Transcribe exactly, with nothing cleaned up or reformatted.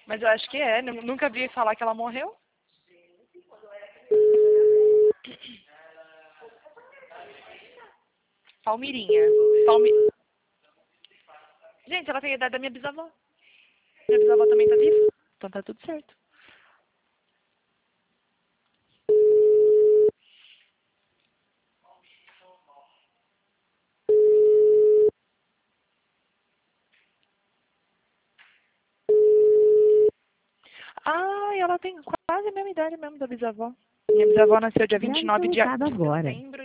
Mas eu acho que é. Nu- Nunca vi falar que ela morreu. Palmirinha. Palmi... Gente, ela tem a idade da minha bisavó. Minha bisavó também tá viva. Então tá tudo certo. Ah, ela tem quase a mesma idade mesmo da bisavó. Minha bisavó nasceu dia vinte e Grave seu nove de, a- recado de agora. dezembro.